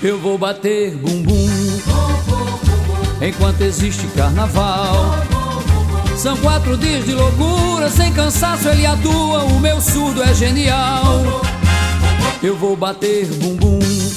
Eu vou bater bumbum enquanto existe carnaval. São 4 dias de loucura, sem cansaço ele atua, o meu surdo é genial. Eu vou bater bumbum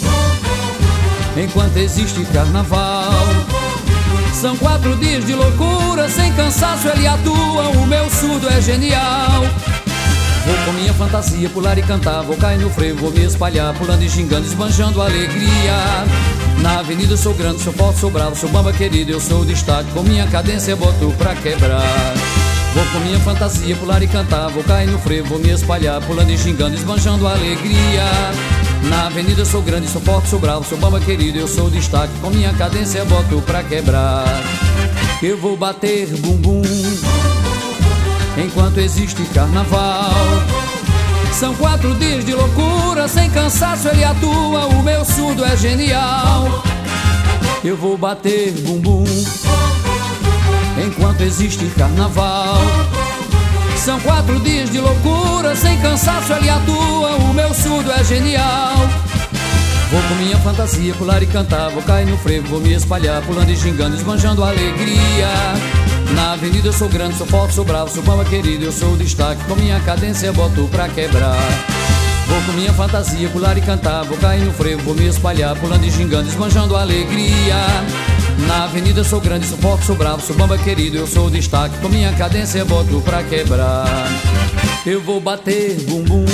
enquanto existe carnaval. São 4 dias de loucura, sem cansaço ele atua, o meu surdo é genial. Vou com minha fantasia pular e cantar, vou cair no frevo, vou me espalhar, pulando e xingando, esbanjando alegria. Na avenida sou grande, sou forte, sou bravo, sou bamba querido, eu sou o destaque, com minha cadência boto pra quebrar. Vou com minha fantasia pular e cantar, vou cair no frevo, vou me espalhar, pulando e xingando, esbanjando alegria. Na avenida sou grande, sou forte, sou bravo, sou bamba querido, eu sou o destaque, com minha cadência boto pra quebrar. Eu vou bater bumbum enquanto existe carnaval. São 4 dias de loucura, sem cansaço ele atua, o meu surdo é genial. Eu vou bater bumbum enquanto existe carnaval. São 4 dias de loucura, sem cansaço ele atua, o meu surdo é genial. Vou com minha fantasia pular e cantar, vou cair no frevo, vou me espalhar, pulando e xingando, esbanjando alegria. Na avenida eu sou grande, sou forte, sou bravo, sou bamba querido, eu sou o destaque, com minha cadência boto pra quebrar. Vou com minha fantasia pular e cantar, vou cair no frevo, vou me espalhar, pulando e xingando, esbanjando alegria. Na avenida eu sou grande, sou forte, sou bravo, sou bamba querido, eu sou o destaque, com minha cadência boto pra quebrar. Eu vou bater bumbum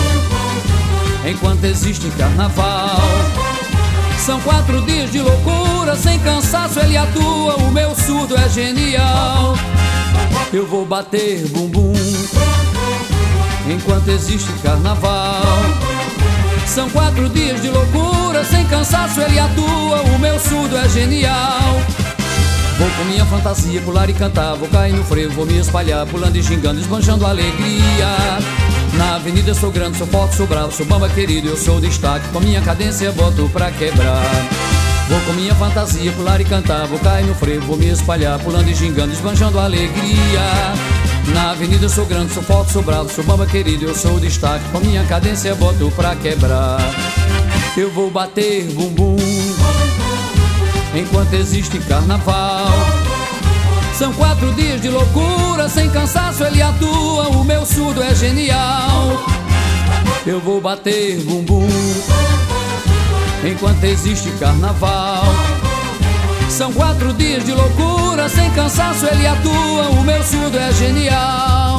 enquanto existe carnaval. São 4 dias de loucura, sem cansaço ele atua, o meu surdo é genial. Eu vou bater bumbum enquanto existe carnaval. São 4 dias de loucura, sem cansaço ele atua, o meu surdo é genial. Vou com minha fantasia pular e cantar, vou cair no frevo, vou me espalhar, pulando e xingando, esbanjando alegria. Na avenida eu sou grande, sou forte, sou bravo, sou bamba querido, eu sou o destaque, com minha cadência boto pra quebrar. Vou com minha fantasia pular e cantar, vou cair no frevo, vou me espalhar, pulando e xingando, esbanjando alegria. Na avenida eu sou grande, sou forte, sou bravo, sou bamba querido, eu sou o destaque, com minha cadência boto pra quebrar. Eu vou bater bumbum enquanto existe carnaval. São 4 dias de loucura, sem cansaço ele atua, o meu surdo é genial. Eu vou bater bumbum enquanto existe carnaval. São 4 dias de loucura, sem cansaço ele atua, o meu surdo é genial.